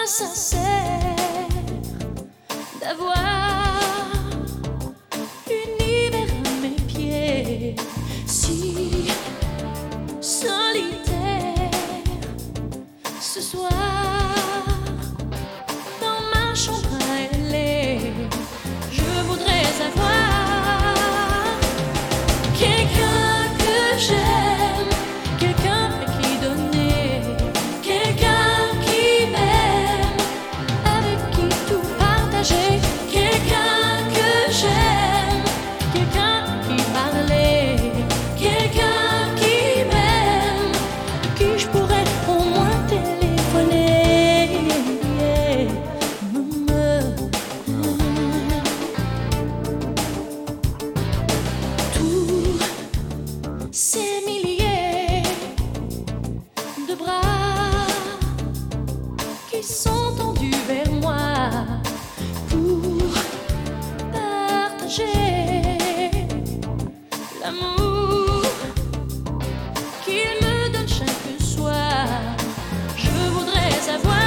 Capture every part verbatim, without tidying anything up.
sincère d'avoir l'univers à mes pieds, si solitaire ce soir dans ma chambre à L A. Je voudrais avoir quelqu'un que j'aime, quelqu'un à qui donner, quelqu'un qui m'aime, avec qui tout partager, quelqu'un que j'aime, quelqu'un à qui parler, quelqu'un qui m'aime, à qui je pourrais au moins téléphoner. Tous ces milliers de bras qui sont tendus vers moi pour partager l'amour qu'il me donne chaque soir. Je voudrais avoir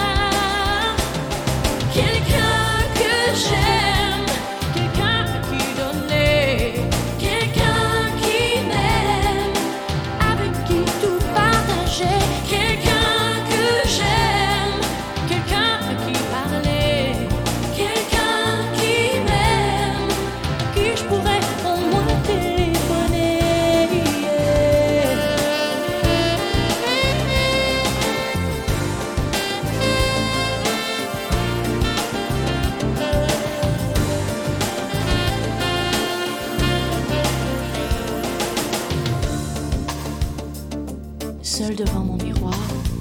quelqu'un que j'aime, quelqu'un à qui donner, quelqu'un qui m'aime, avec qui tout partager, quelqu'un que j'aime, quelqu'un à qui parler, quelqu'un qui m'aime, à qui je pourrais au moins téléphoner. Seul devant mon miroir,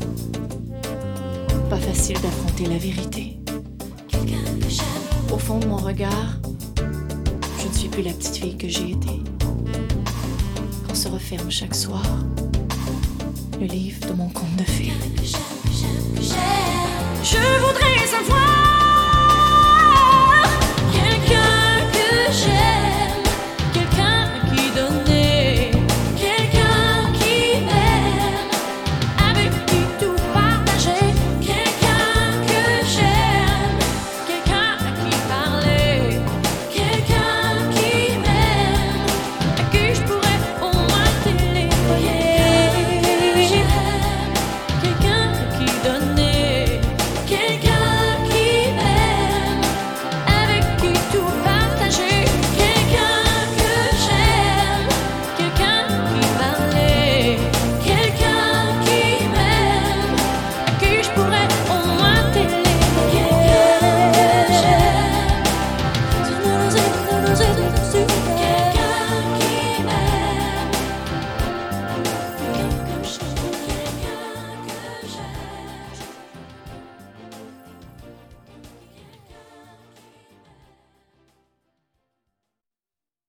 pas facile d'affronter la vérité. Quelqu'un que j'aime. Au fond de mon regard, je ne suis plus la petite fille que j'ai été. Qu'on se referme chaque soir le livre de mon conte de fées. Je voudrais savoir